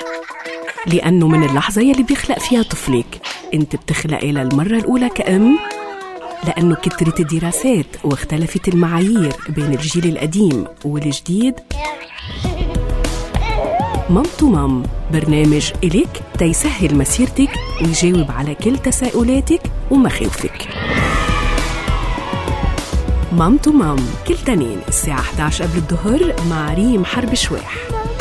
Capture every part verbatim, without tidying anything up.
لأنه من اللحظة يلي بيخلق فيها طفلك انت بتخلقي للمرة الأولى كأم، لأنه كترت الدراسات واختلفت المعايير بين الجيل القديم والجديد. مام تو مام، برنامج إليك تيسهل مسيرتك ويجاوب على كل تساؤلاتك ومخاوفك. مام تو مام كل تنين الساعة إحدى عشر قبل الظهر مع ريم حرب شواح.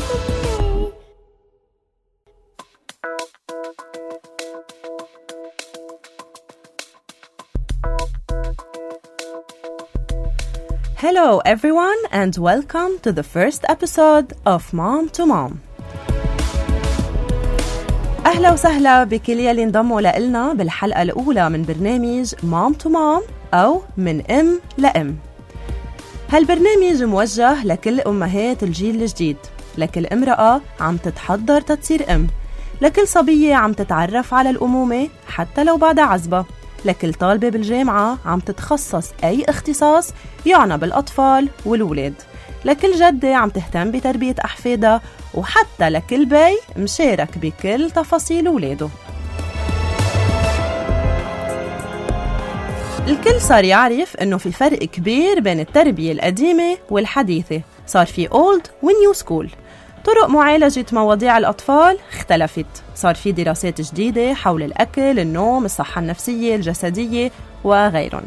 Hello everyone and welcome to the first episode of Mom to Mom. أهلا وسهلا بكل يلي انضموا لإلنا بالحلقة الأولى من برنامج Mom to Mom أو من أم لأم. هالبرنامج موجه لكل أمهات الجيل الجديد، لكل امرأة عم تتحضر تتصير أم، لكل صبية عم تتعرف على الأمومة حتى لو بعد عزبة، لكل طالبة بالجامعة عم تتخصص أي اختصاص يعنى بالأطفال والولاد، لكل جدة عم تهتم بتربية أحفادها، وحتى لكل بي مشارك بكل تفاصيل ولاده. الكل صار يعرف إنه في فرق كبير بين التربية القديمة والحديثة، صار في old و new school. طرق معالجة مواضيع الأطفال اختلفت، صار في دراسات جديدة حول الأكل، النوم، الصحة النفسية، الجسدية وغيرهم.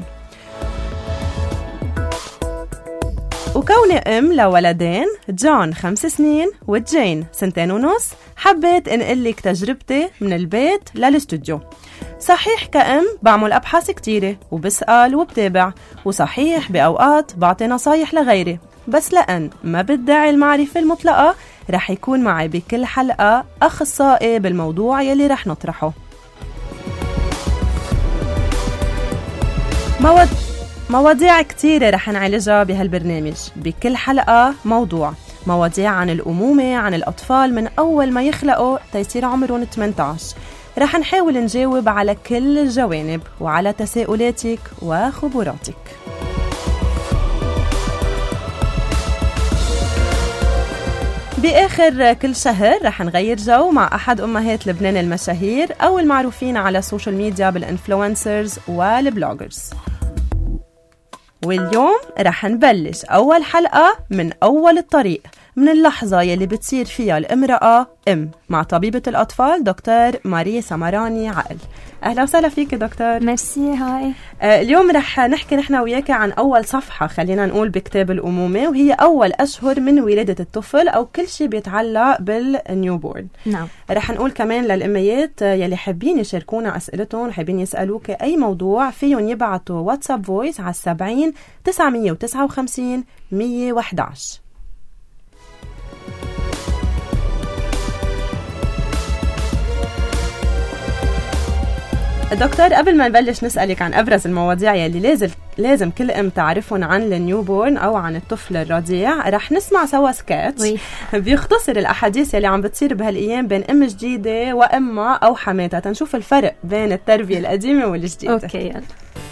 وكوني أم لولدين، جون خمس سنين وجين سنتين ونص، حبيت انقلك تجربتي من البيت للاستوديو. صحيح كأم بعمل أبحاث كتيرة وبسأل وبتابع، وصحيح بأوقات بعطي نصايح لغيري، بس لأن ما بدعي المعرفة المطلقة رح يكون معي بكل حلقة أخصائي بالموضوع يلي رح نطرحه. مواد... مواضيع كتيرة رح نعالجها بهالبرنامج، بكل حلقة موضوع، مواضيع عن الأمومة، عن الأطفال من أول ما يخلقوا تيصير عمرهم ثمانية عشر. رح نحاول نجاوب على كل الجوانب وعلى تساؤلاتك وخبراتك. بآخر كل شهر رح نغير جو مع أحد أمهات لبنان المشاهير أو المعروفين على السوشيال ميديا بالإنفلونسرز والبلوجرز. واليوم رح نبلش أول حلقة من أول الطريق، من اللحظة يلي بتصير فيها الامرأة أم، مع طبيبة الأطفال دكتور ماري سمراني عقل. أهلا وسهلا فيك دكتور. ميرسي. هاي. آه اليوم رح نحكي نحن وياك عن أول صفحة خلينا نقول بكتاب الأمومة، وهي أول أشهر من ولادة الطفل أو كل شيء بيتعلق بالنيوبورن. نعم. رح نقول كمان للأميات يلي حابين يشاركونا أسئلتهم، حابين يسألوك أي موضوع، فيهم يبعتوا واتساب فويس على سبعين تسعمية وتسعة وخمسين مية وإحدى عشر. دكتور، قبل ما نبلش نسألك عن أبرز المواضيع يلي لازم لازم كل أم تعرفهم عن النيوبورن أو عن الطفل الرضيع، رح نسمع سوا سكاتش بيختصر الأحاديث يلي عم بتصير بهالأيام بين أم جديدة وأمها أو حماتها، تنشوف الفرق بين التربية القديمة والجديدة. أوكي يلا.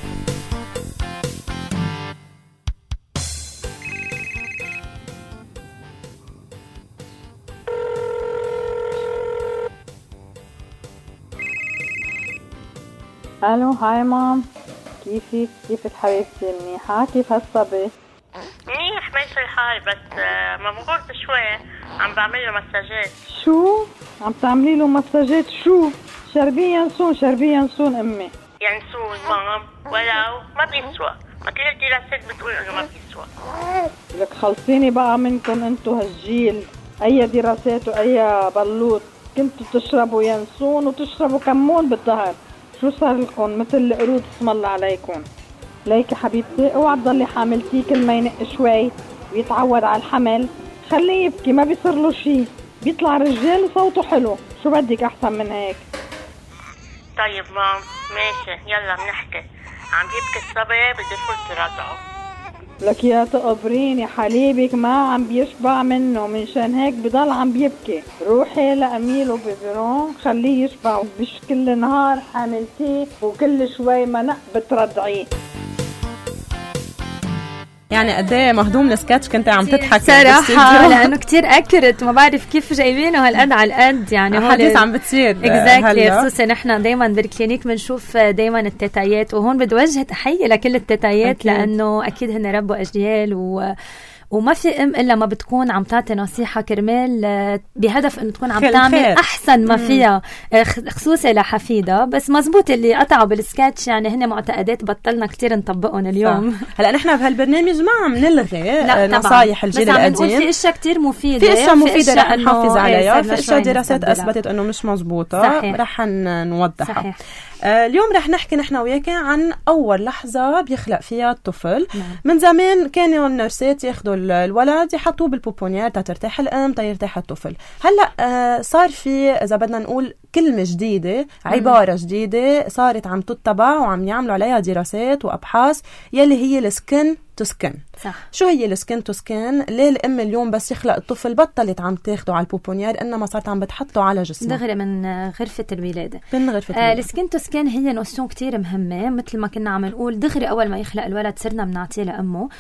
الو، هاي مام، كيفك؟ كيفك حبيبتي؟ منيحة؟ كيف هالصبي؟ منيح ماشي الحال، بس ما مغرت شوي عم بعمل له مساجات. شو؟ عم تعملي له مساجات؟ شو؟ شربيه ينسون، شربيه ينسون امي. ينسون مام، ولو ما بيسوى، ما كل الدراسات بتقول انه ما بيسوى. لك خلصيني بقى منكم انتو هالجيل، اي دراسات واي بلوط، كنتوا تشربوا ينسون وتشربوا كمون بالظهر. شو صار لكم مثل القرود؟ اسم الله عليكم. ليكي حبيبتي اوعى تضلي حاملتيه كل ما ينق شوي ويتعود على الحمل، خليه يبكي ما بيصير له شيء، بيطلع رجال وصوته حلو، شو بدك احسن من هيك؟ طيب مام ماشي، يلا بنحكي. عم يبكي الصبي، بدي فوت رضعه. لك يا تقبريني، حليبك ما عم بيشبع منه، منشان هيك بضل عم بيبكي. روحي لأميله ببرون خليه يشبع، مش كل نهار حاملتيه وكل شوي ما نق بترضعيه. يعني قد ايه مهضوم السكتش كنت عم تضحك صراحه لانه كتير اكيوريت وما بعرف كيف جايبينه هالقد على القد يعني حديث عم بتصير اكزاكتلي خصوصا نحن دائما بالكلينيك بنشوف دائما التيتايات وهون بدي وجه تحيه لكل التيتايات لانه اكيد هن ربوا اجيال و وما في ام الا ما بتكون عم تعطي نصيحه كرمال بهدف انه تكون عم تعمل احسن ما فيها خصوصا لحفيدها. بس مزبوط اللي قطعوا بالسكتش يعني هن معتقدات بطلنا كتير نطبقهم اليوم. هلا نحن بهالبرنامج ما عم نلغي نصايح الجيل القديم، بس عم نقول في اشياء كتير مفيده، في اشياء مفيده رح نحافظ عليها، في اشياء دراسات اثبتت انه مش مزبوطه رح نوضحها. صحيح. آه اليوم رح نحكي نحن وياك عن أول لحظة بيخلق فيها الطفل. نعم. من زمان كانوا النرسات ياخدوا الولد يحطوه بالبوبونير ترتاح الأم تيرتاح الطفل. هلأ آه صار في إذا بدنا نقول كلمة جديدة، عبارة جديدة صارت عم تتبع وعم يعملوا عليها دراسات وأبحاث يلي هي السكن تو سكن. صح. شو هي السكن تو سكن؟ ليه الام اليوم بس يخلق الطفل بطلت عم تاخده على البوبونير انما صارت عم بتحطه على جسمه دغري من غرفه الولاده. من غرفه الولاده. آه السكن تو سكن هي نوسيون كتير مهمه، مثل ما كنا عم نقول دغري اول ما يخلق الولد صرنا بنعطيه لامه،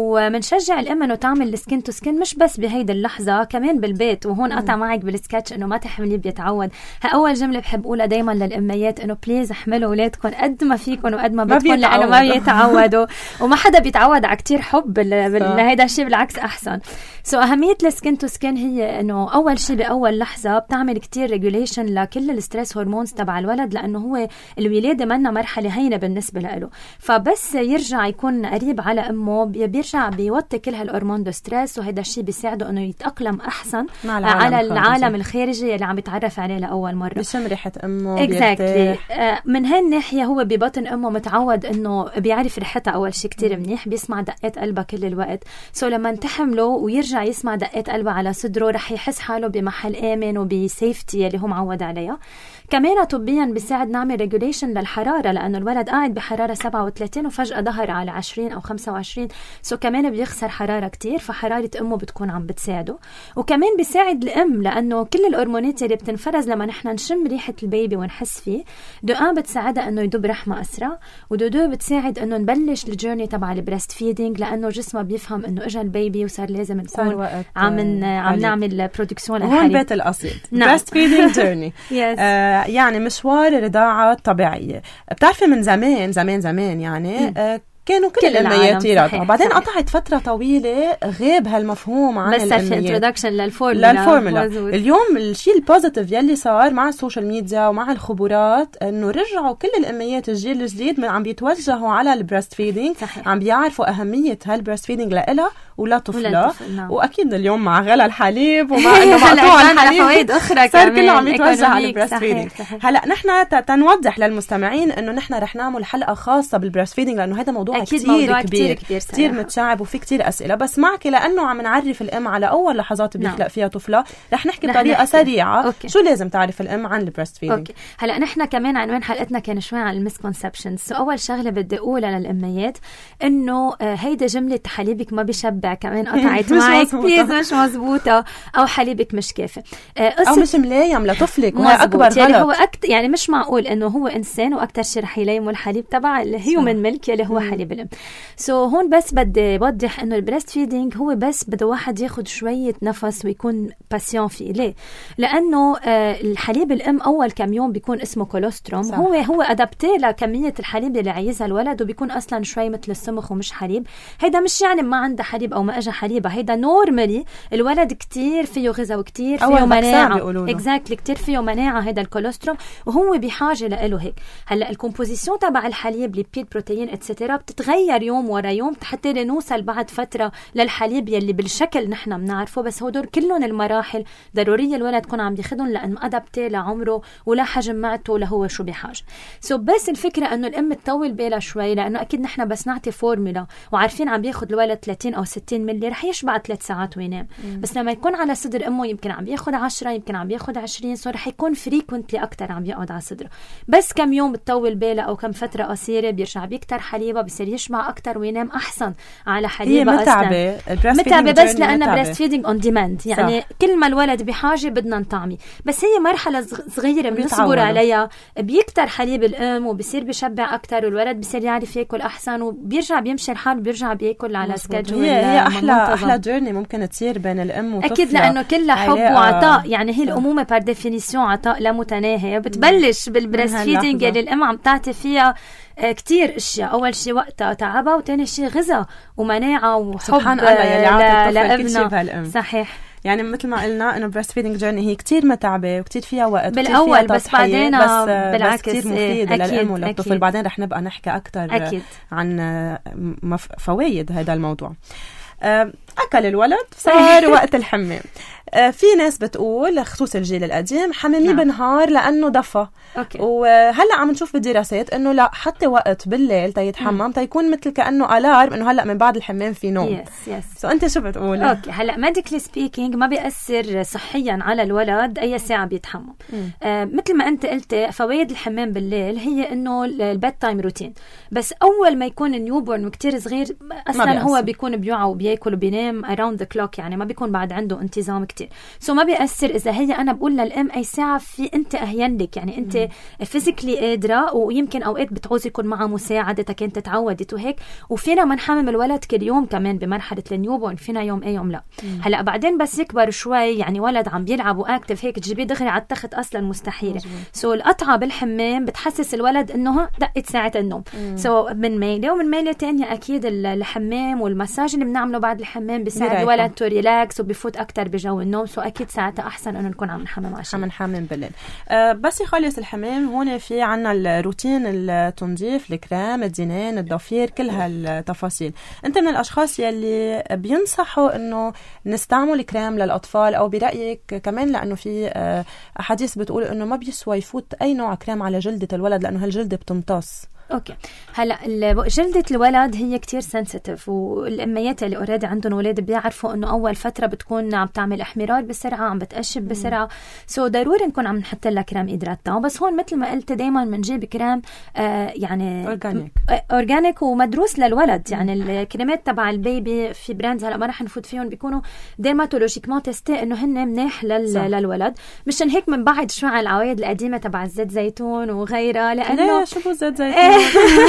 ومنشجع الام انه تعمل السكن تو سكن مش بس بهيدي اللحظه كمان بالبيت. وهون قطع معك بالسكتش انه ما تحمليه بيتعود. ها اول جمله بحب اقولها دائما للاميات انه بليز احملوا اولادكم قد ما فيكم وقد ما بدكم لانه ما بيتعودوا وما حدا بيتعود على كتير حب هيدا الشيء بالعكس احسن. سو so, اهميه السكن تو سكن هي انه اول شيء باول لحظه بتعمل كتير ريجوليشن لكل الستريس هرمونز تبع الولد، لانه هو الولاده منا مرحله هينه بالنسبه له، فبس يرجع يكون قريب على امه بيرجع بيوطي كل هالهرمون دو ستريس، وهذا الشيء بيساعده انه يتاقلم احسن العالم على العالم الخارجي اللي عم يتعرف عليه لاول مره. بيشم ريحه امه exactly. من هالناحيه هو ببطن امه متعود انه بيعرف ريحتها اول شيء كتير منيح، بيسمع دقات قلبها كل الوقت. سو so لما تحمله ويرجع يسمع دقات قلبه على صدره رح يحس حاله بمحل آمن وبسيفتي اللي هو معود عليها. كمان طبيا بيساعد نعمل ريجوليشن للحرارة، لأنه الولد قاعد بحرارة سبعة وثلاثين وفجأة ظهر على عشرين أو خمسة وعشرين، سو كمان بيخسر حرارة كتير، فحرارة أمه بتكون عم بتساعده. وكمان بيساعد الأم لأنه كل الهرمونات اللي بتنفرز لما نحن نشم ريحة البيبي ونحس فيه، دو ان بتساعدها إنه يدوب رحمة أسرع، ودو دو بتساعد إنه نبلش الجيرني تبع البريست فيدينج، لأنه جسمه بيفهم إنه إجا البيبي وصار لازم نكون عم عم نعمل برودكسيون للحليب. هون بيت القصيد بريست فيدينج جيرني. يعني مشوار رضاعة طبيعية. بتعرفي من زمان زمان زمان يعني آه كانوا كل, كل الأميات يرضعوا، وبعدين قطعت فترة طويلة غيب هالمفهوم عن بس الأميات. بس في انترودكشن للفورمولا. للفورمولا. اليوم الشيء البوزيتيف يلي صار مع السوشيال ميديا ومع الخبرات انه رجعوا كل الأميات الجيل الجديد من عم بيتوجهوا على البريست فيدينج، عم بيعرفوا أهمية هالبريست فيدينج لإلها ولا طفلة. نعم. واكيد اليوم مع غلا الحليب ومع انه مقطوع الحليب صار كله عم يتوجه على البريست فيدينج. هلا نحن تنوضح للمستمعين انه نحن رح نعمل حلقه خاصه بالبريست فيدينج، لانه هذا موضوع كتير موضوع كبير كتير, كتير متشعب وفي كتير اسئله. بس معك لانه عم نعرف الام على اول لحظات بيخلق فيها طفله، رح نحكي بطريقه سريعه أوكي. شو لازم تعرف الام عن البريست فيدينج. هلا نحن كمان عنوان حلقتنا كان شوي عن المسكونسبشنز. اول شغله بدي اقولها للاميات انه هيدا جمله حليبك ما بيشبع كمان قطعت معك بليز مش مزبوطة، أو حليبك مش كافي أو مش ملايم لطفلك، وهي أكبر غلط. يعني هو أكت... يعني مش معقول إنه هو إنسان وأكتر شيء رح يلايمه الحليب تبع الهيومن ميلك اللي هو حليب الأم. سو so هون بس بدي بوضح إنه البريست فيدينج هو بس بده واحد ياخد شوية نفس ويكون باسيون فيه. ليه؟ لأنه آه الحليب الأم أول كم يوم بيكون اسمه كولوستروم. صح. هو هو أدابتي لكمية الحليب اللي عايزها الولد، وبيكون أصلا شوي مثل السمخ ومش حليب. هيدا مش يعني ما عنده حليب أو ما أجا حليبة، هيدا نورمالي الولد كتير فيه غذاء وكتير فيه مناعة. اكزاكتلي كتير فيه مناعة هيدا الكولوستروم، وهو بحاجة لإله هيك. هلا الكومبوزيسيون تبع الحليب ليبيد بروتين اتسترا بتتغير يوم ورا يوم حتى نوصل بعد فترة للحليب يلي بالشكل نحن بنعرفه. بس هدول كلهم المراحل ضرورية الولد يكون عم ياخذهم لأن أدبته لعمره ولا حجم معته ولا هو شو بحاجة. سو بس الفكرة إنه الأم تطول بالها شوي، لأنه أكيد نحن بس نعطي فورمولا وعارفين عم بياخد الولد ثلاثين أو ستين ملي رح يشبع ثلاث ساعات وينام. مم. بس لما يكون على صدر أمه يمكن عم بياخد عشرة، يمكن عم بياخد عشرين، صار رح يكون فريكونتلي أكتر عم بيقعد على صدره. بس كم يوم بتطول بالها أو كم فترة قصيرة بيرجع بيكتر حليبه، بصير يصير يشبع اكتر وينام احسن على هي حليبه. متعبه متعبه بس لانه بريست فيدنج اون ديماند، يعني صح. كل ما الولد بحاجه بدنا نطعمي، بس هي مرحله صغيره بنصبر عليها، بيكتر حليب الام وبصير بيشبع اكتر والولد بصير يعرف ياكل احسن وبيرجع بيمشي الحال بيرجع بياكل على سكادجول. هي, هي احلى احلى جيرني ممكن تصير بين الام وطفلها، اكيد لانه كلها حب وعطاء. يعني هي الامومه بار ديفينيسيون عطاء لا متناهي. بتبلش بالبريست فيدنج اللي الام عم تعطي فيها كتير اشياء. اول شيء وقتها تعبها، وتاني شيء غذاء ومناعه وحب سبحان الله يلي عطى الطفل كل شيء بهالام. صحيح. يعني مثل ما قلنا انه بريست فيدنج جيرني هي كتير متعبه وكتير فيها وقت بالاول، فيها بس بعدين بس بالعكس كتير مفيد للام وللطفل. بعدين رح نبقى نحكي اكثر عن فوائد هذا الموضوع. اكل الولد صار وقت الحمام. في ناس بتقول خصوصا الجيل القديم حمامي نعم. بالنهار لانه دفى. أوكي. وهلا عم نشوف بالدراسات انه لا، حتى وقت بالليل تيتحمم تيكون مثل كانه الارم انه هلا من بعد الحمام في نوم. يس يس سو انت شو بتقول؟ اوكي هلا ميديكلي سبيكينج ما بيأثر صحيا على الولد اي ساعه بيتحمم. آه مثل ما انت قلت فوائد الحمام بالليل هي انه البيد تايم روتين، بس اول ما يكون النيو بورن وكتير صغير اصلا هو بيكون بيوعى وبياكل وبينام اراوند ذا كلوك، يعني ما بيكون بعد عنده انتظام كتير. سو ما بيأثر اذا هي انا بقول للام اي ساعه في انت اهين لك، يعني انت فيزيكلي قادره، ويمكن اوقات بتعوزي يكون معها مساعده كنت تعودت وهيك. وفينا ما نحمم الولد كل يوم كمان بمرحله النيوبورن، فينا يوم اي يوم لا. مم. هلا بعدين بس يكبر شوي، يعني ولد عم بيلعب واكتف هيك تجيبيه دغري على التخت اصلا مستحيله. سو القطعه بالحمام بتحسس الولد انه دقت ساعه النوم. سو من ميله ومن ميله ثانيه اكيد الحمام والمساج اللي بنعمله بعد الحمام بيساعد الولد تو ريلاكس وبيفوت اكثر بجو النوم. سو اكيد ساعتها احسن انه نكون عم نحمم عشان عم نحمم بالليل. أه بس يخلص الحمام هون في عنا الروتين التنظيف، الكريم، الدينان، الضفير، كل هالتفاصيل. انت من الاشخاص يلي بينصحوا انه نستعمل كريم للاطفال، او برايك كمان لانه في احاديث بتقول انه ما بيسوى يفوت اي نوع كريم على جلدة الولد لانه هالجلدة بتمتص؟ اوكي هلا جلدة الولد هي كتير سنسيتيف، والاميات اللي اوريدي عندهم اولاد بيعرفوا انه اول فتره بتكون عم تعمل احمرار بسرعه، عم بتقشب بسرعه. سو so ضروري نكون عم نحط لها كريم إدراتان. بس هون مثل ما قلت دائما بنجيب كريم آه يعني اورجانيك اورجانيك ومدروس للولد. يعني الكريمات تبع البيبي في براندز هلا ما رح نفوت فيهم بيكونوا ديرماتولوجيكمون تيستي انه هن منيح لل... للولد. مشان هيك من بعد شوي على العوايد القديمه تبع الزيت زيتون وغيرها، لانه شو زيت زيتون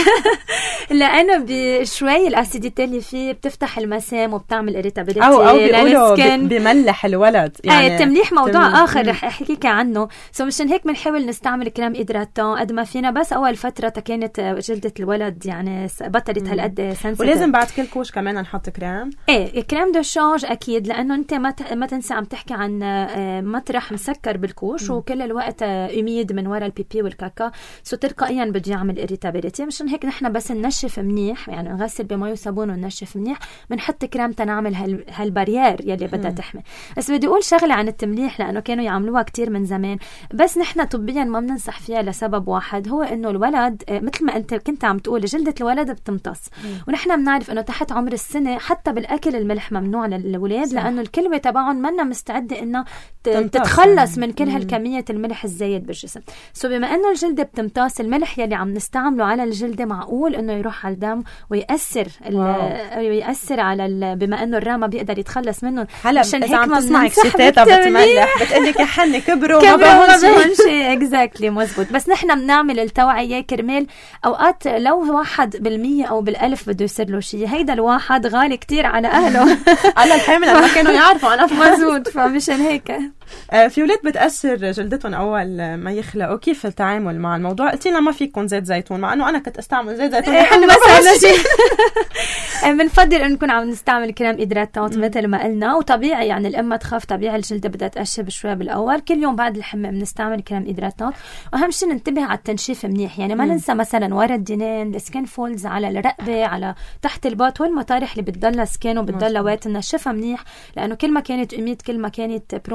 لانه بشوي الاسيديتي اللي فيه بتفتح المسام وبتعمل اريتابيليتي او او بيقولوا بملح الولد. يعني ايه تمليح موضوع تمليح. اخر رح احكيك عنه. سو مشان هيك بنحاول نستعمل كريم إدراتان قد ما فينا، بس اول فتره كانت جلده الولد يعني بطلت هالقد سنسيتيف. ولازم بعد كل كوش كمان نحط كريم. ايه كريم دو شانج اكيد، لانه انت ما ما تنسى عم تحكي عن مطرح مسكر بالكوش مم. وكل الوقت اميد من وراء البيبي والكاكا. سو تلقائيا بده يعمل اريتابيليتي. مشان هيك نحن بس ننشف منيح، يعني نغسل بماء وصابون وننشف منيح، بنحط كريم تنعمل هال هالبارير يلي بدها تحمي. بس بدي اقول شغله عن التمليح لانه كانوا يعملوها كتير من زمان، بس نحن طبيا ما بننصح فيها لسبب واحد، هو انه الولد مثل ما انت كنت عم تقول جلده الولد بتمتص، ونحن بنعرف انه تحت عمر السنه حتى بالاكل الملح ممنوع للاولاد، لانه الكلوه تبعهم منا مستعده انها تتخلص من كل هالكميه الملح الزايد بالجسم. سو بما انه الجلده بتمتص، الملح يلي عم نستعمله على الجلده معقول انه يروح على الدم ويأثر ويأثر على بما انه الرام بيقدر يتخلص منهم. هلا اذا عم تسمعي شتاتا بتملح بتقلك يا حني كبروا ما بهون شيء اكزاكتلي مزبوط. بس نحن بنعمل التوعيه كرمال اوقات لو واحد بالمية او بالالف بده يصير له شيء، هيدا الواحد غالي كتير على اهله على الحامل ما كانوا يعرفوا. انا مزبوط. فمشان هيك في ولاد بتأثر جلدتهم اول ما يخلقوا، كيف التعامل مع الموضوع؟ قلتي لنا ما فيكم زيت زيتون، مع انه انا كنت استعمل زيت زيتون احنا مثلا شيء بنفضل انه نكون عم نستعمل كريم إدراتانت مثل ما قلنا. وطبيعي يعني الام تخاف، طبيعي الجلده بدها تقشب شوي بالاول. كل يوم بعد الحمام بنستعمل كريم إدراتانت، واهم شيء ننتبه على التنشيف منيح، يعني ما ننسى مثلا ورا الدينين، السكين فولز على الرقبه، على تحت الباط، والمطارح اللي بتضلها سكين وبتضلها ويت، ننشفها منيح، لانه كل ما كانت اميد كل ما كانت برون انها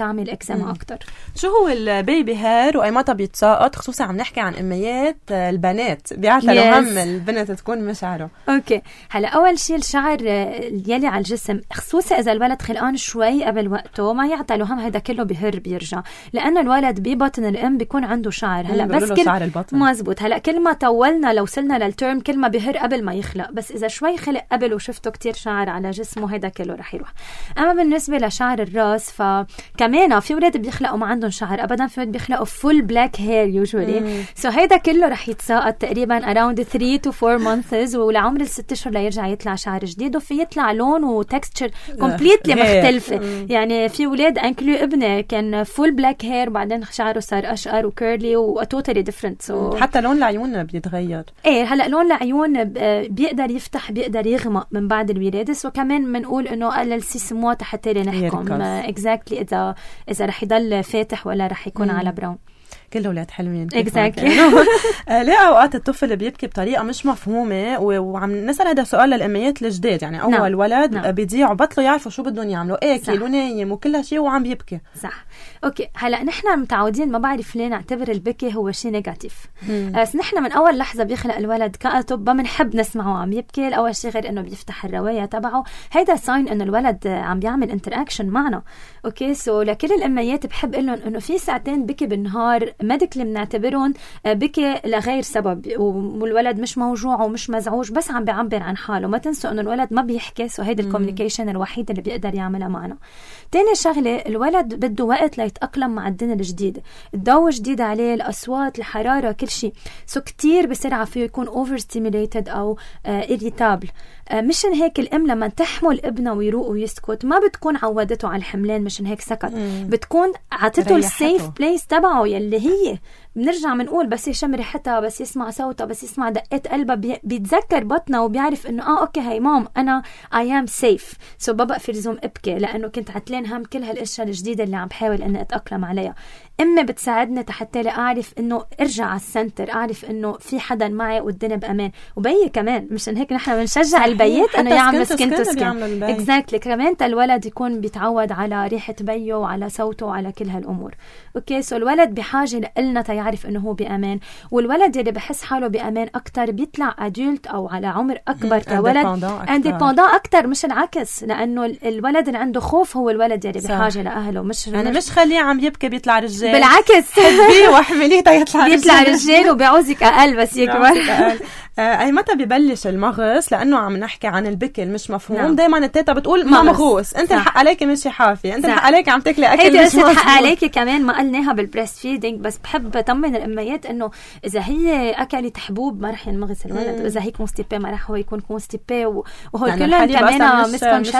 تعمل اكزيما اكتر. شو هو البيبي هير واي متى بيتساقط؟ خصوصا عم نحكي عن اميات البنات بيعتلوا yes. هم البنت تكون مشعره. اوكي هلا اول شيء الشعر يلي على الجسم خصوصا اذا الولد خلقان شوي قبل وقته ما يعتلوا هم، هذا كله بهر بيرجع، لانه الولد ببطن الام بيكون عنده شعر. هلا بس كل شعر البطن مزبوط. هلا كل ما طولنا لو وصلنا للترم كل ما بهر قبل ما يخلق، بس اذا شوي خلق قبل وشفته كتير شعر على جسمه هذا كله رح يروح. اما بالنسبه لشعر الراس فكمان في ولاد بيخلقوا ما عندهم شعر ابدا، في ولاد بيخلقوا فول بلاك هير يوجوالي، سو هيدا كله رح يتساقط تقريبا around three to four months، ولعمر الست اشهر ليرجع يطلع شعر جديد، وفي يطلع لون وتكستشر كومبليتلي مختلفه. يعني في ولاد انكلو ابنه كان فول بلاك هير بعدين شعره صار اشقر وكيرلي وتوتالي ديفرنت. سو حتى لون العيون بيتغير. ايه هلا لون العيون بيقدر يفتح بيقدر يغمق من بعد الولاده، وكمان بنقول انه قلل سي سموات حتى لنحكم اكزاكتلي اذا اذا رح يضل فاتح ولا رح يكون مم. على براون. كل اولاد حلوين اكزاكتلي. ليه اوقات الطفل بيبكي بطريقه مش مفهومه؟ وعم نسال هذا السؤال للاميات الجداد، يعني اول نعم. ولد نعم. بيضيع وبطلوا يعرفوا شو بدهم يعملوا، اكل ونايم وكل شيء وعم بيبكي. صح اوكي. هلا نحن متعودين ما بعرف ليه نعتبر البكي هو شيء نيجاتيف، بس نحن من اول لحظه بيخلق الولد كأطب بنحب نسمعه عم يبكي. اول شيء غير انه بيفتح الروايه تبعه، هيدا ساين انه الولد عم بيعمل انتراكشن معنا. اوكي سو لكل الاميات بحب اقول لهم انه في ساعتين بكي بالنهار ميديكلي بنعتبرهم بكي لغير سبب، والولد مش موجوع ومش مزعوج بس عم بيعبر عن حاله. ما تنسوا انه الولد ما بيحكي، سو هيدي الكوميونيكيشن الوحيده اللي بيقدر يعملها معنا. تاني شغله الولد بده وقت ليتاقلم مع الدنيا الجديده، الضوء جديد عليه، الاصوات، الحراره، كل شيء، سو كتير بسرعه فيه يكون اوفر ستيميليتد او إريتابل. مشان هيك الام لما تحمل ابنه ويروق ويسكت ما بتكون عودته على الحملان، مشان هيك سكت، مم. بتكون عطته السيف بليس تبعه يلي هي بنرجع بنقول بس يشم ريحتها، بس يسمع صوتها، بس يسمع دقات قلبها، بي بيتذكر بطنه وبيعرف انه اه اوكي هاي مام انا اي ام سيف، سو بابا في لزوم ابكي لانه كنت عتلان هم كل هالاشياء الجديده اللي عم بحاول اني اتاقلم عليها. امي بتساعدني حتى لا اعرف انه ارجع على السنتر، اعرف انه في حدا معي والدنيا بامان، وبي كمان مشان هيك نحن بنشجع البيات انه يعمل سكن تو سكن اكزاكتلي كمان الولد يكون بيتعود على ريحه بيه وعلى صوته وعلى كل هالامور. اوكي سو الولد بحاجه لنا تيعرف انه هو بامان، والولد اللي بحس حاله بامان اكثر بيطلع ادولت او على عمر اكبر كولد انديبندون اكثر، مش العكس، لانه الولد اللي عنده خوف هو الولد اللي بحاجه لاهله، مش انا مش خليه عم يبكي بيطلع رجال، بالعكس حبيه واحمليه تيطلع يطلع رجال وبيعوزك اقل بس يكبر. اي متى ببلش المغص؟ لانه عم نحكي عن البكي المش مفهوم. نعم. دايما التيتا بتقول ما مغوص، انت الحق عليكي مشي حافي، انت الحق عليكي عم تاكلي اكل مش مفهوم. الحق عليكي كمان ما قلناها بالبريست فيدينج، بس بحب اطمن الاميات انه اذا هي اكلت حبوب ما رح ينمغص الولد، واذا هي كونستيبي ما رح هو يكون كونستيبي، وهو يعني كلهم كمان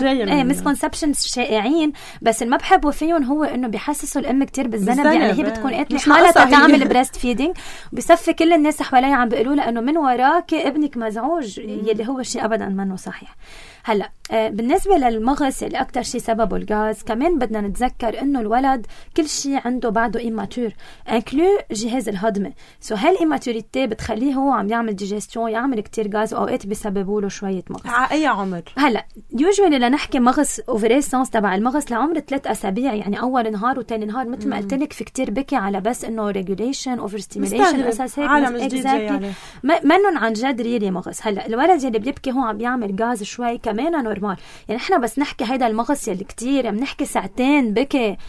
مسكونسبشن شائعين، بس اللي ما بحبه فيهم هو انه بيحسسوا الام كتير بالذنب، يعني هي بتكون قاتله حالها تعمل بريست فيدينج، بصفي كل الناس حواليها عم بيقولوا لها انه من وراك ابنك مزعوج، يلي هو شيء ابدا منه صحيح. هلا آه بالنسبه للمغص اللي اكثر شيء سببه الغاز، كمان بدنا نتذكر انه الولد كل شيء عنده بعده ايماتور انكلو جهاز الهضمه، سو هالايماتوريتي بتخليه هو عم يعمل ديجستيون، يعمل كتير غاز، واوقات بيسببوا له شويه مغص. على اي عمر؟ هلا يوجوالي لنحكي مغص اوفري سانس تبع المغص لعمر ثلاث اسابيع، يعني اول نهار وثاني نهار مثل ما قلت لك في كتير بكي على بس انه ريجوليشن اوفر ستيميليشن اساس هيك عالم جديد يعني منن عن جد ريلي مغص. هلا الولد اللي بيبكي هو عم يعمل غاز شوي كمان نورمال، يعني احنا بس نحكي هيدا المغص يلي كتير بنحكي ساعتين بكي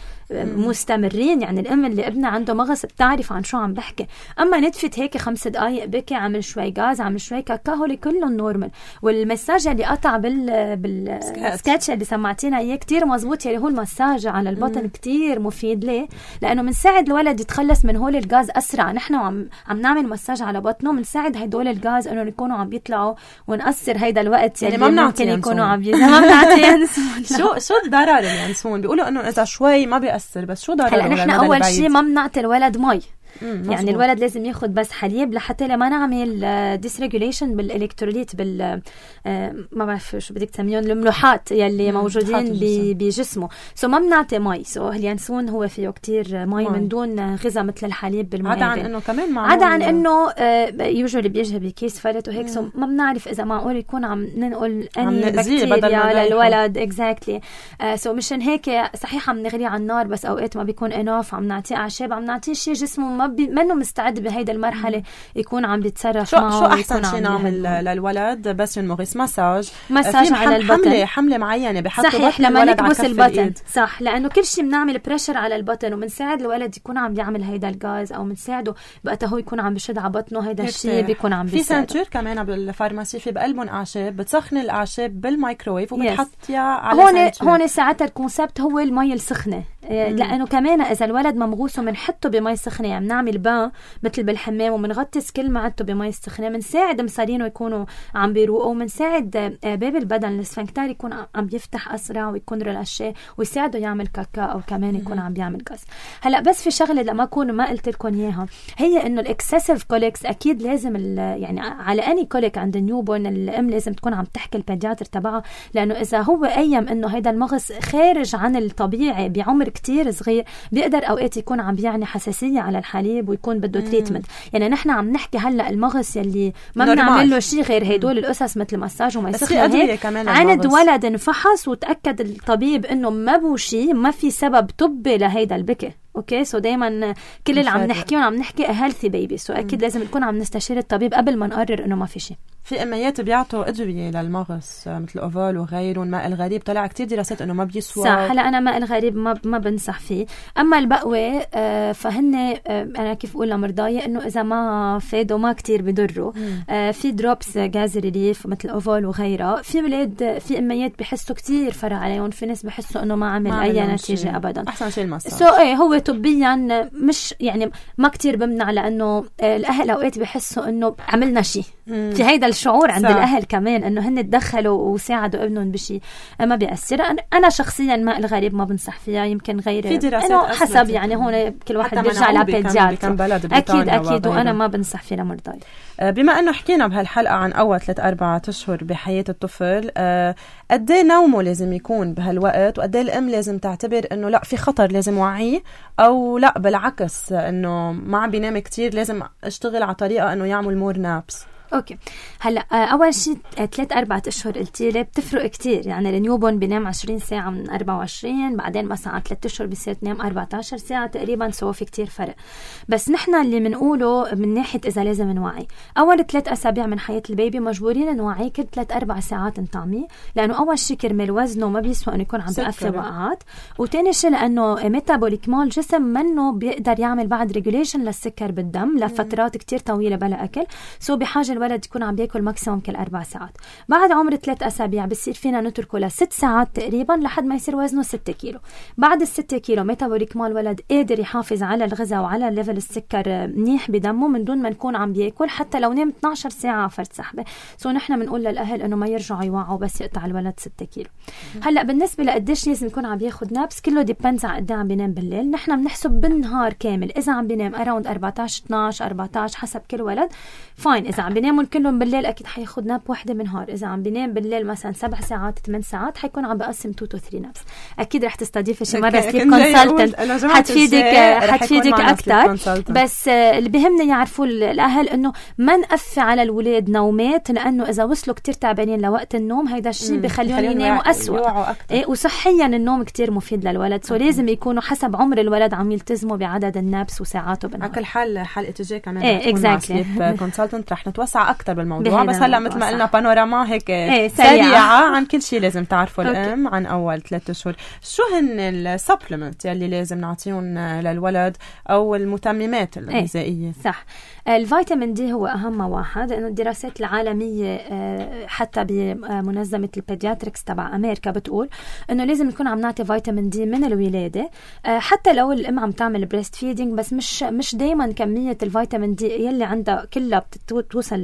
مستمرين، يعني الام اللي ابنها عنده مغص بتعرف عن شو عم بحكي، اما نتفت هيك خمس دقائق بكي، عمل شوي غاز، عمل شوي كاكا، هولي كلهم نورمال. والمساج اللي قطع بال بالسكتش اللي سمعتينا اياه كتير مزبوط، يعني هو المساج على البطن مم. كتير مفيد. ليه؟ لانه بنساعد الولد يتخلص من هول الغاز اسرع، نحن عم عم نعمل مساج على بطنه بنساعد هدول الغاز انه يكونوا عم بيطلعوا، ونقصر هيدا الوقت يعني ما ممكن يكونوا عم ما بنعطي شو شو الضرر اليانسون؟ بيقولوا انه اذا شوي ما بيأثر، بس شو ضرر؟ هلا نحن اول شيء ما بنعطي الولد مي، مم. يعني الولد لازم ياخد بس حليب لحتى لما نعمل ديسريجوليشن بالالكتروليت بال ما بعرف شو بدك تسميهم الملوحات يلي موجودين بجسمه. سو ما بنعطي مي. سو اليانسون هو فيه كتير مي من دون غذاء مثل الحليب بالمعلبه. عدا عن انه كمان معمول عدا عن انه يوجولي بيجي بكيس فلت وهيك. سو ما بنعرف اذا معقول يكون عم ننقل اني بكتيريا للولد. اكزاكتلي. سو مشان هيك صحيح عم نغلي على النار بس اوقات ما بيكون اناف. عم نعطيه اعشاب، عم نعطيه شيء جسمه ما بي... منه مستعد بهيدا المرحله يكون عم بيتصرف معه. شو احسن شيء نعمل للولد؟ بس المغيس مساج مساج على البطن. حمله حمله معينه بحطوا صحيح لما نكبس البطن. صح لانه كل شيء بنعمل بريشر على البطن وبنساعد الولد يكون عم بيعمل هيدا الغاز او بنساعده بقى هو يكون عم بشد على بطنه. هيدا الشيء بيكون عم بيساعد. في سنتور كمان بالفارماسي في بقلبهم اعشاب بتسخن الاعشاب بالميكروويف وبتحطيها على هون سنتور. هون ساعتها الكونسبت هو المي السخنه. لانه كمان اذا الولد ممغوس ومنحطه بمي سخنه يعني بنعمل بان مثل بالحمام ومنغطس كل معدته بمي سخنه بنساعد مصارينه يكونوا عم بيروقوا ومنساعد باب البدن السفنكتر يكون عم بيفتح اسرع ويكون ريلاشي ويساعده يعمل كاكا او كمان يكون عم بيعمل غاز. هلا بس في شغله لما اكون ما قلت لكم اياها هي انه الاكسسيف كوليكس اكيد لازم يعني على اني كوليك عند النيو بورن الام لازم تكون عم تحكي البيدياتر تبعها لانه اذا هو ايم انه هيدا المغص خارج عن الطبيعي بعمر كتير صغير بيقدر اوقات يكون عم بيعني حساسيه على الحليب ويكون بده تريتمنت. يعني نحن عم نحكي هلا المغص يلي ما بنعمل له شيء غير هدول القصص مثل مساج وما يسخن هيك. عند ولد انفحص وتاكد الطبيب انه ما بو شيء ما في سبب طبي لهيدا البكي. اوكي سو دايما كل اللي عم نحكيه عم نحكي هيلثي بيبي. سو اكيد لازم نكون عم نستشير الطبيب قبل ما نقرر انه ما في شيء. في اميات بيعطوا ادويه للمغص مثل اوفال وغيره. الماء الغريب طلع كتير دراسات انه ما بيسوى. صح. هلا انا ماء الغريب ما ما بنصح فيه. اما البقوه آه فهن آه انا كيف اقول لمرضاي انه اذا ما فادوا ما كتير بيضروا. آه في دروبس غاز ريليف مثل اوفال وغيرها. في ولاد في اميات بحسوا كتير فرق عليهم. في ناس بحسوا انه ما عمل ما اي نتيجه شيء. ابدا. احسن شيء المساج. سو ايه هو طبيا مش يعني ما كتير بمنع لانه الاهل اوقات بحسوا انه عملنا شيء. في هيدا الشعور عند صح. الاهل كمان انه هن تدخلوا وساعدوا ابنهم بشيء ما بيأثر. انا شخصيا ماء الغريب ما بنصح فيها. يمكن غير انه حسب يعني هون كل واحد بيرجع لبيدياتر. اكيد اكيد وانا ما بنصح فيه لمرضاي. بما انه حكينا بهالحلقه عن اول ثلاث أربعة اشهر بحياه الطفل قد ايه نومه لازم يكون بهالوقت وقد ايه الام لازم تعتبر انه لا في خطر لازم وعيه او لا بالعكس انه ما عم بينام كتير لازم اشتغل على طريقه انه يعمل مور نابس. اوكي هلا اول شيء ثلاث أربعة اشهر قلتي لي بتفرق كتير. يعني النيوبون بينام عشرين ساعه من أربعة وعشرين بعدين مثلا على ثلاث اشهر بصير تنام أربعة عشر ساعه تقريبا. سو في كتير فرق. بس نحن اللي بنقوله من ناحيه اذا لازم نوعي اول ثلاث اسابيع من حياه البيبي مجبورين نوعي كل ثلاث أربع ساعات نطعميه لانه اول شيء كرمال وزنه ما بيسوى انه يكون عم بيأثر وقعات وثاني شيء لانه ميتابوليك مال الجسم منه بيقدر يعمل بعد ريجوليشن للسكر بالدم لفترات كتير طويله بلا اكل. سو بحاجه الولد يكون عم بياكل ماكسيموم كل أربع ساعات. بعد عمر ثلاث أسابيع بصير فينا نتركه لست ساعات تقريبا لحد ما يصير وزنه ستة كيلو. بعد الستة كيلو ميتابوليك مال الولد قادر يحافظ على الغذاء وعلى ليفل السكر منيح بدمه من دون ما نكون عم بياكل حتى لو نام اثنعش ساعة فرد سحبة. سو نحن بنقول للأهل إنه ما يرجعوا يوعوا بس يقطع الولد ستة كيلو. هلا بالنسبة لقديش لازم يكون عم ياخد نابس كله ديبندز على قد عم بينام بالليل. نحن بنحسب بالنهار كامل إذا عم بينام أراوند أربعة عشر اثنعش أربعة عشر حسب كل ولد فاين. إذا عم بيناموا كلهم بالليل أكيد حياخد ناب واحدة بالنهار. إذا عم بينام بالليل مثلا سبع ساعات ثمان ساعات حيكون عم بقسم تو تو ثري نابس. أكيد رح تستضيفي شي مرة سليب كونسلتنت حتفيدك حتفيدك أكتر. بس اللي بيهمنا يعرفوا الأهل إنه ما نقفي على الولاد نومات لأنه إذا وصلوا كتير تعبانين لوقت النوم هيدا الشيء بخليهم يناموا أسوأ. إيه وصحيا النوم كتير مفيد للولد. سو لازم يكونوا حسب عمر الولد عم يلتزموا بعدد النابس وساعاته بالنهار. على كل حال حلقة الجاي كمان إيه اكزاكتلي كونسلتنت رح نتوسع أكتر بالموضوع. بس هلا مثل ما قلنا بانوراما هيك ايه سريعة عن كل شيء لازم تعرفوا الأم عن أول ثلاثة أشهر. شو هن السبلمنت يلي لازم نعطيهم للولد أو المتممات الغذائية؟ ايه صح. الفيتامين دي هو أهم واحد. إنه الدراسات العالمية حتى بمنظمة البيدياتريكس تبع أمريكا بتقول إنه لازم يكون عم نعطي فيتامين دي من الولادة حتى لو الأم عم تعمل بريست فيدينج. بس مش مش دايما كمية الفيتامين دي يلي عندها كلها بتوصل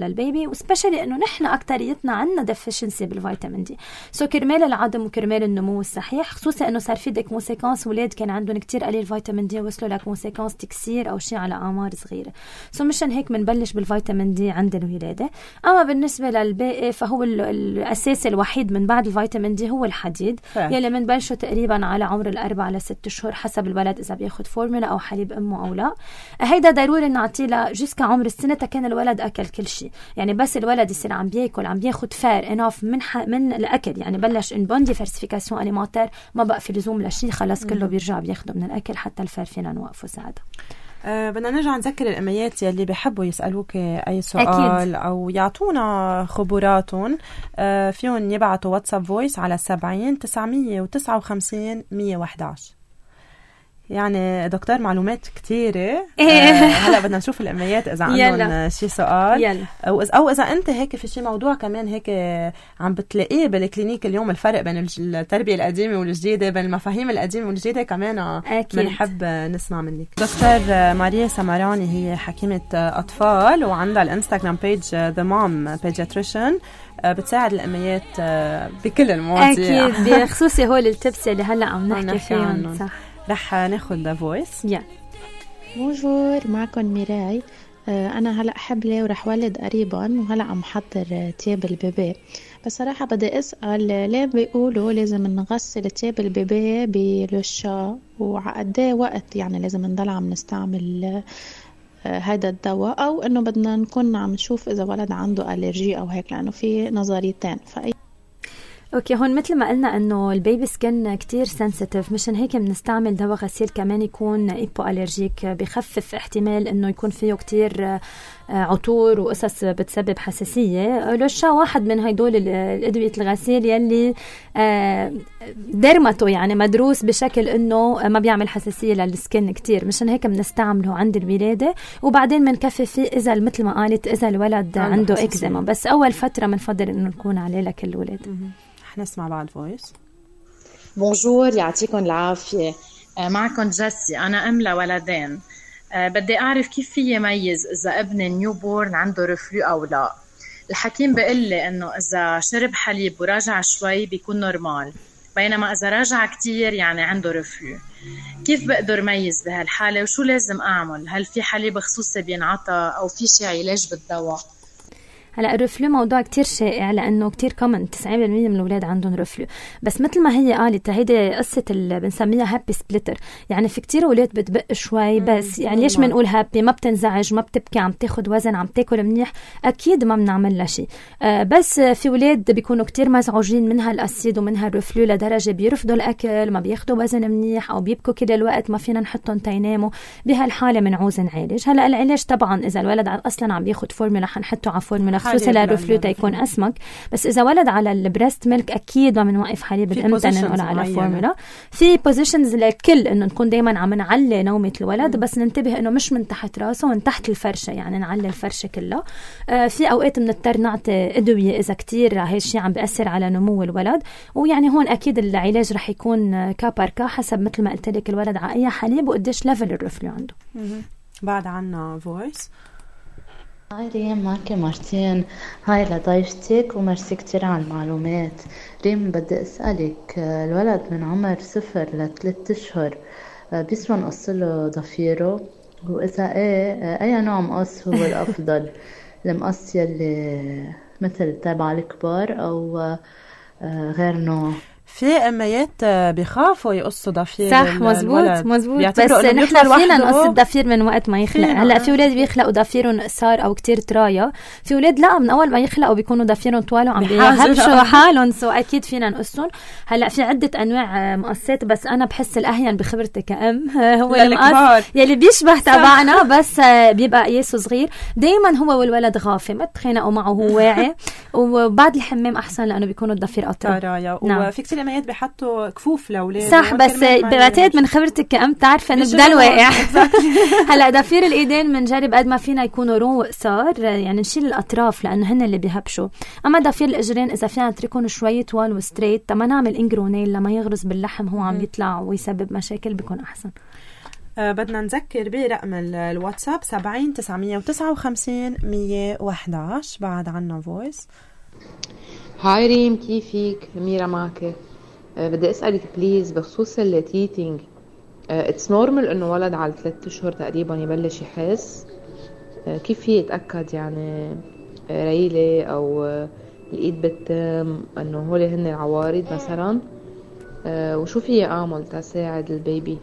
للبيبي، وسبيشالي انه نحن اكتريتنا عندنا ديفيشنسي بالفيتامين دي. سو كرمال العظم وكرمال النمو الصحيح، خصوصا انه صار في ديك موسيقانس ولاد كان عندهم كتير قليل فيتامين دي وصلوا لك موسيقانس تكسير او شيء على اعمار صغيره. سو مشان هيك بنبلش بالفيتامين دي عند الولاده. اما بالنسبه للباقي فهو الاساس الوحيد من بعد الفيتامين دي هو الحديد يلي بنبلشه تقريبا على عمر الاربع لست شهور حسب الولد اذا بياخد فورمولا او حليب امه او لا. هيدا ضروري نعطيه لجسكا عمر السنه كان الولد اكل كل شيء، يعني بس الولد يصير عم بياكل عم بياخد فار اناف من ح... من الاكل، يعني بلش ان بون ديفيرسيفيكاسيون اليمونتير ما بقى في لزوم لشيء، خلص كله بيرجع بياخده من الاكل حتى الفار فينا نوقفه ساعتها. أه بدنا نرجع نذكر الأميات يلي بيحبوا يسألوك أي سؤال أكيد. أو يعطونا خبراتهم، أه فيهم يبعتوا واتساب فويس على سبعين تسعمية وتسعة وخمسين مية وأحد عشر. يعني دكتور معلومات كتيرة. أه هلأ بدنا نشوف الأميات إذا عندهم شي سؤال يلا. أو, إذا أو إذا أنت هيك في شي موضوع كمان هيك عم بتلاقيه بالكلينيك اليوم، الفرق بين التربية القديمة والجديدة، بين المفاهيم القديمة والجديدة كمان بنحب نسمع منك. دكتور ماريا سمراني هي حكيمة أطفال وعندها الانستغرام بيج The Mom Pediatrician، بتساعد الأميات بكل المواضيع. أكيد بخصوصي هول التبس اللي هلأ عم نحكي فيهم. صح. رح ناخد فويس. يا بونجور، معكم ميراي. أنا هلأ حبلة ورح ولد قريبا وهلأ عم حضر تياب البيبي، بس صراحة بدي أسأل ليه بيقولوا لازم نغسل تياب البيبي بلوشا، وعقديه وقت يعني لازم نضل عم نستعمل هيدا الدواء، أو إنه بدنا نكون عم نشوف إذا ولد عنده ألرجي أو هيك، لأنه في نظريتين. فأي اوكي، هون مثل ما قلنا انه البيبي سكن كتير سنسيتيف، مشان هيك بنستعمل دواء غسيل كمان يكون ايبو الرجيك، بخفف احتمال انه يكون فيه كتير عطور وقصص بتسبب حساسيه. لوشا واحد من هيدول الادويه الغسيل يلي درمته يعني مدروس بشكل انه ما بيعمل حساسيه للسكن كتير، مشان هيك بنستعمله عند الولاده، وبعدين بنكفف فيه اذا مثل ما قالت اذا الولد عنده اكزيما، بس اول فتره بنفضل انه نكون عليه لكل الولاد. نسمع بعد فويس. بونجور، يعطيكم العافية. معكم جسي، أنا أم لولدين. بدي أعرف كيف في ميز إذا ابني نيوبورن عنده رفلو أو لا. الحكيم بيقول لي إنه إذا شرب حليب وراجع شوي بيكون نورمال، بينما إذا راجع كتير يعني عنده رفلو. كيف بقدر ميز بهالحالة وشو لازم أعمل؟ هل في حليب خصوصي بينعطى أو في شي علاج بالدواء؟ هلا الرفلو موضوع كتير شائع لانه كتير كومن، تسعين بالمية من الاولاد عندهم رفلو، بس مثل ما هي قالت هيدي قصه اللي بنسميها هابي سبليتر، يعني في كتير اولاد بتبق شوي بس، يعني ليش بنقول هابي؟ ما بتنزعج، ما بتبكي، عم تاخد وزن، عم تاكل منيح، اكيد ما بنعمل لها شيء. آه بس في اولاد بيكونوا كتير مزعوجين من هالاسيد ومن هالرفلو لدرجه بيرفضوا الاكل، ما بياخدوا وزن منيح، او بيبكوا كل الوقت ما فينا نحطهم تيناموا. بهالحاله بنعوز نعالج. هلا العلاج طبعا اذا الولد اصلا عم بياخد فورمولا حنحطه على فورمولا خصوصا للرفلو يكون أسمك، بس إذا ولد على البريست ميلك أكيد ما بنوقف حليب الأمتى ننقل على فورمولا. في بوزيشنز للكل إنه نكون دايما عم نعلي نومة الولد، بس ننتبه إنه مش من تحت راسه، من تحت الفرشة، يعني نعلي الفرشة كلها. آه في أوقات بنضطر نعطي أدوية إذا كتير هالشي عم بيأثر على نمو الولد، ويعني هون أكيد العلاج رح يكون كاباركا حسب مثل ما قلت لك الولد على أي حليب وقديش ليفل الرفلو عنده. بعد عنا فويس. هاي ريم، معك مارتين. هاي لضيفتك ومرسي كتير على المعلومات. ريم بدي أسألك، الولد من عمر صفر لثلاث أشهر بيسوى نقصله ضفيره؟ وإذا إيه أي نوع مقص هو الأفضل؟ المقص يلي مثل تبع الكبار أو غير نوع؟ في أميات بيخافوا يقصوا ضفير. صح، مزبوط مزبوط، بس نحن فينا نقص الضفير من وقت ما يخلق. هلا في اولاد بيخلقوا ضفيرهم قصار او كتير ترايا، في اولاد لا من اول ما يخلقوا بيكونوا ضفيرهم طوال وعم بيهبشوا حالهم، سو اكيد فينا نقصهم. هلا في عده انواع مقصات، بس انا بحس الاهين بخبرتي كأم هو المقص يلي بيشبه تبعنا بس بيبقى قياسه صغير. دائما هو والولد غافي، ما تخانقوا معه، هو واعي، وبعد الحمام احسن لانه بيكونوا الضفير اطول. نعم. وفي كتير أميات بيحطوا كفوف لأولاد. صح، بس بعتقد من خبرتك كأم تعرف انه بدل واقع. هلا ضفير الايدين بنجرب قد ما فينا يكونوا رو قصار، يعني نشيل الاطراف لانه هن اللي بيهبشوا. اما ضفير الاجرين اذا فينا نتركهم شوي طوال وستريت، ما نعمل انجرونيل لما يغرز باللحم هو عم يطلع ويسبب مشاكل، بيكون احسن. أه بدنا نذكر برقم الواتساب سبعين تسعمية وتسعة وخمسين مية وإحدى عشر. بعد عنا فويس. هاي ريم، كيفك؟ ميرا معك. أه بدي أسألك بليز بخصوص التيتينج. اتس نورمال انه ولد على ثلاثة اشهر تقريبا يبلش يحس؟ أه كيف فيه يتأكد يعني ريلة او الايد بتم انه هولي هن العوارض مثلا؟ أه وشو فيه اعمل تساعد البيبي؟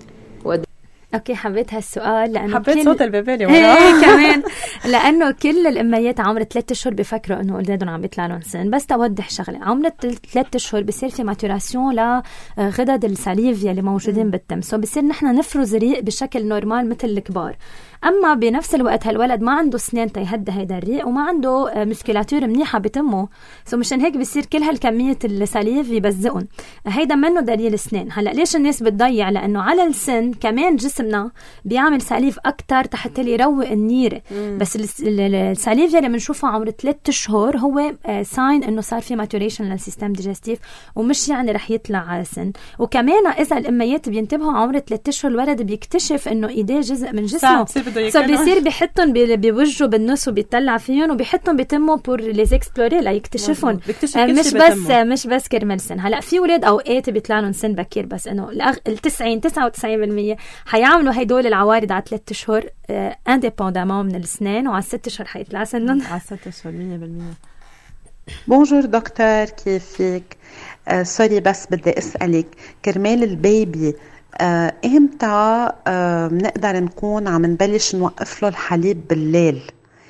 اوكي، حبيت هالسؤال لانه حبيت كل... صوت البيبي اللي وراه كمان، لانه كل الاميات عمر ثلاثة اشهر بفكروا انه اولادهم عم بيطلع لهم سن. بس توضح شغله، عمر ثلاثة اشهر بصير في ماتوراسيون لغدد الساليفيا اللي موجودين بالدم، سو بصير نحن نفرز ريق بشكل نورمال مثل الكبار. اما بنفس الوقت هالولد ما عنده سنين تيهدى هيدا الريق وما عنده مسكولاتور منيحه بتمه، سو مشان هيك بصير كل هالكميه الساليف يبزقهم. هيدا منه دليل سنين. هلا ليش الناس بتضيع؟ لانه على السن كمان جسمنا بيعمل ساليف اكثر تحت يروق النيره. مم. بس الساليف اللي بنشوفها عمر ثلاثة اشهر هو ساين انه صار في ماتوريشن للسيستم ديجستيف، ومش يعني رح يطلع على سن. وكمان اذا الاميات بينتبهوا عمر ثلاثة اشهر الولد بيكتشف انه ايديه جزء من جسمه، سو بيصير بيحطهم بوجهه بالنص وبيطلع فيهم وبيحطهم بتمه بور ليز اكسبلوري ليكتشفهم. مش بس مش بس كرمال سن. هلا في ولاد اوقات بيطلع لهم سن بكير، بس انه ال تسعين تسعة وتسعين بالمية حيعملوا هيدول العوارض على ثلاثة اشهر انديبوندامون من السنين، وعلى ست اشهر حيطلع سنهم على ست اشهر مية بالمية. بونجور دكتور، كيفك؟ آه سوري بس بدي اسالك كرمال البيبي آه امتى آه بنقدر نكون عم نبلش نوقف له الحليب بالليل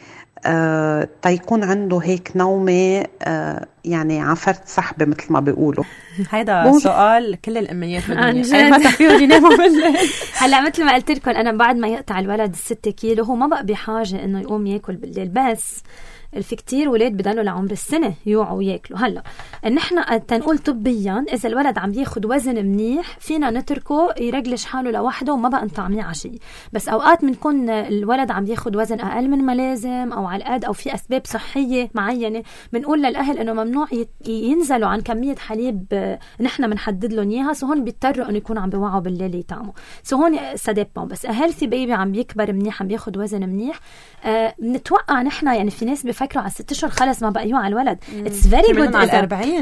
آه تيكون عنده هيك نومه آه يعني عفرت سحبه مثل ما بيقولوا؟ هيدا سؤال كل الاميات بدهم متى فيهم يناموا بالليل. هلا مثل ما قلت لكم انا بعد ما يقطع الولد الستة كيلو هو ما بقى بحاجه انه يقوم ياكل بالليل، بس في كتير ولاد بدلوا لعمر السنة يوعوا وياكلوا. هلا نحن تنقول طبيا إذا الولد عم ياخد وزن منيح فينا نتركه يرجلش حاله لوحده وما بقى نطعميه عشي. بس أوقات بنكون الولد عم ياخد وزن أقل من ما لازم أو على القد أو في أسباب صحية معينة، بنقول للأهل إنه ممنوع ينزلوا عن كمية حليب نحن بنحدد لهم إياها، سو هون بيضطروا إنه يكونوا عم بيوعوا بالليل يطعموا. سو هون سدبهم. بس هيلثي بيبي عم بيكبر منيح عم بياخد وزن منيح، آه بنتوقع نحن يعني في ناس بفكروا على ست اشهر خلص ما بقى يوعى الولد. اتس فيري جود على الأربعين.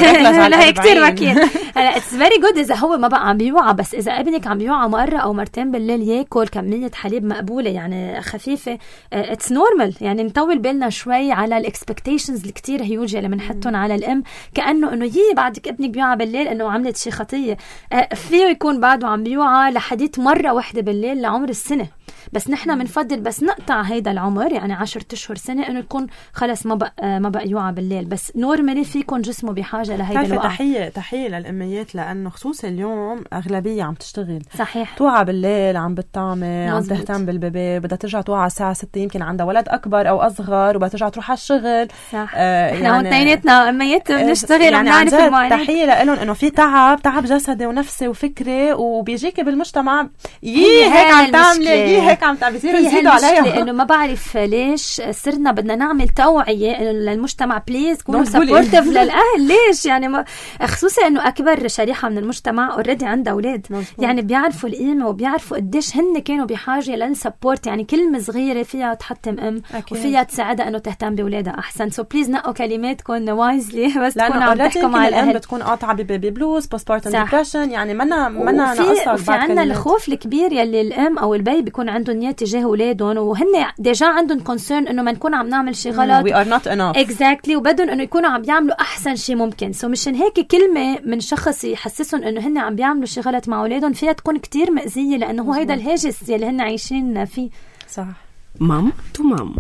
لا كتير مكين. هلا اتس فيري جود اذا هو ما بقى عم بيوعى، بس اذا ابنك عم بيوعى مره او مرتين بالليل ياكل كميه حليب مقبوله يعني خفيفه، اتس نورمال. يعني نطول بالنا شوي على الاكسبكتيشنز الكتير هيوج اللي بنحطهم على الام، كانه انه يي بعدك ابنك بيوعى بالليل انه عملت شي خطيه. فيه يكون بعده عم بيوعى لحديت مره واحده بالليل لعمر السنه، بس نحن بنفضل بس نقطع هيدا العمر يعني عشرة اشهر سنه انه يكون خلص ما بقى ما بقى يوعى بالليل. بس نورمالي فيكون جسمه بحاجه لهيدا الوقت. تحيه تحيه للاميات لانه خصوصا اليوم اغلبيه عم تشتغل. صحيح. توعى بالليل، عم بتطعمي، عم تهتم بالبيبي، بدها ترجع توعى الساعه ستة، يمكن عندها ولد اكبر او اصغر وبدها ترجع تروح على الشغل. صح. آه احنا يعني اثنيناتنا اميات بنشتغل يعني عم نعرف المواعيد. تحيه لهم انه في تعب تعب جسدي ونفسي وفكري، وبيجيكي بالمجتمع يي هيك عم تعملي يي هيك عم تعملي بيصيروا يزيدوا عليها. انه ما بعرف ليش صرنا بدنا نعمل توعيه انه للمجتمع بليز كونوا سبورتيف للاهل. ليش يعني ما خصوصا انه اكبر شريحه من المجتمع اوريدي عندها اولاد، يعني بيعرفوا القيمه وبيعرفوا قديش هن كانوا بحاجه للسبورت. يعني كلمه صغيره فيها تحطم ام أكيد. وفيها تساعدها انه تهتم باولادها احسن. سو بليز نقوا كلماتكم وايزلي بس تكونوا عم تحكوا مع الاهل. بتكون قاطعه ببيبي بلوز بوست بارتم ديبرشن، يعني منا منا نقصر. في عندنا الخوف الكبير يلي الام او البي بيكون عندهم نيه تجاه اولادهم، وهن ديجا عندهم كونسيرن انه ما نكون عم نعمل شيء غلط. we are not enough exactly، وبدهم انه يكونوا عم يعملوا احسن شيء ممكن. سو مشان هيك كلمه من شخص يحسسهم انه هن عم بيعملوا شيء غلط مع اولادهم فيها تكون كتير مأذيه، لانه هو هيدا الهاجس يلي هن عايشين فيه. صح. مام تو مام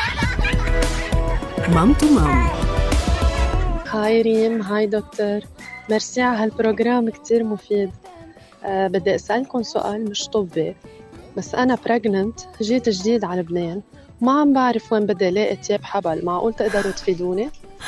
مام تو مام. هاي ريم، هاي دكتور، ميرسي على هالبروجرام كتير مفيد. أه بدي أسألكم سؤال مش طبي، بس أنا بريجننت جيت جديد على لبنان وما عم بعرف وين بدي الاقي تياب حبل، معقول تقدروا تفيدوني؟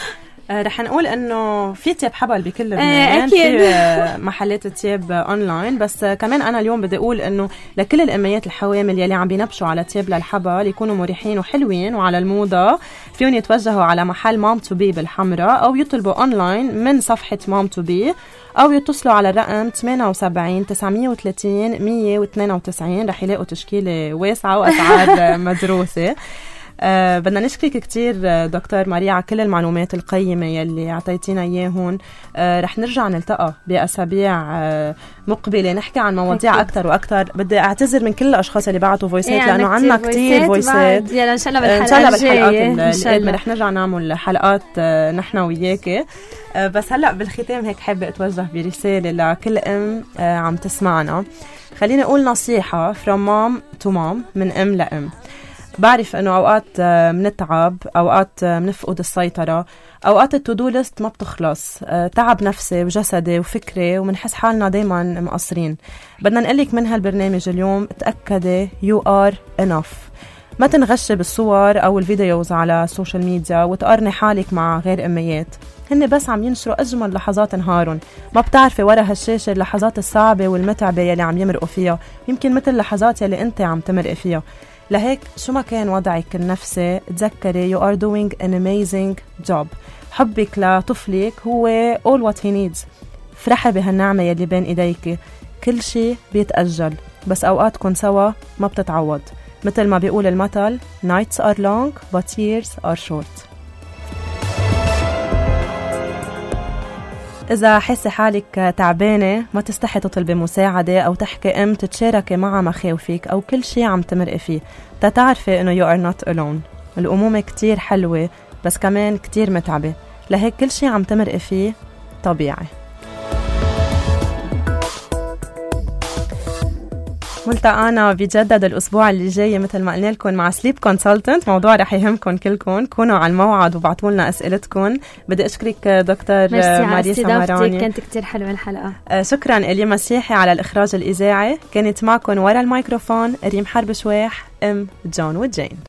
آه رح نقول انه في تياب حبل بكل لبنان، آه أكيد. في محلات تياب اونلاين، بس آه كمان انا اليوم بدي اقول انه لكل الاميات الحوامل يلي عم بينبشوا على تياب للحبل يكونوا مريحين وحلوين وعلى الموضه، فيهم يتوجهوا على محل مام تو بي بالحمراء او يطلبوا اونلاين من صفحه مام تو بي او يتصلوا على الرقم ثمانية وسبعين تسعمية وثلاثين مية واثنين وتسعين، رح يلاقوا تشكيله واسعه واسعار مدروسه. أه بدنا نشكرك كتير دكتور ماريا على كل المعلومات القيمة يلي عطيتينا إياهن. أه رح نرجع نلتقى بأسابيع أه مقبلة نحكي عن مواضيع أكتر وأكتر. بدي أعتذر من كل الأشخاص اللي بعتوا فويسات إيه لأنه عنا كتير فويسات. يلا إن شاء الله بالحلقة إن شاء الله بالحلقات الجاية القادمة رح نرجع نعمل حلقات أه نحن وياكي. أه بس هلأ بالختام هيك حابة أتوجه برسالة لكل أم أه عم تسمعنا. خليني أقول نصيحة from mom to mom، من أم لأم. بعرف انه اوقات منتعب، اوقات منفقد السيطرة، اوقات التودو ليست ما بتخلص، تعب نفسي وجسدي وفكري ومنحس حالنا دايما مقصرين. بدنا نقلك من هالبرنامج اليوم تأكدي you are enough. ما تنغشي بالصور او الفيديوز على السوشيال ميديا وتقارني حالك مع غير اميات، هن بس عم ينشروا اجمل لحظات نهارهم، ما بتعرفي ورا هالشاشة اللحظات الصعبة والمتعبة يلي عم يمرقوا فيها، يمكن مثل اللحظات يلي انت عم تمرقي فيها. لهيك شو ما كان وضعك النفسي تذكري you are doing an amazing job. حبك لطفلك هو all what he needs. فرحي بهالنعمة يلي بين ايديك. كل شيء بيتأجل، بس اوقاتكم سوا ما بتتعوض. مثل ما بيقول المثل nights are long but years are short. إذا حسي حالك تعبانة ما تستحي تطلبي مساعدة أو تحكي أم تتشاركي مع مخاوفك أو كل شيء عم تمرقي فيه، تتعرفي إنه you are not alone. الأمومة كتير حلوة بس كمان كتير متعبة، لهيك كل شيء عم تمرقي فيه طبيعي. ملتقانا بيجدد الأسبوع اللي جاي مثل ما قلنا لكم مع سليب كونسلتنت، موضوع رح يهمكم كلكم. كونوا على الموعد وبعتوا لنا أسئلتكم. بدي أشكرك دكتور ماريا سمراني، كانت كتير حلوة الحلقة. آه شكرا إلي مسيحي على الإخراج الإذاعي. كانت معكم ورا الميكروفون ريم حرب شويح، أم جون وجين.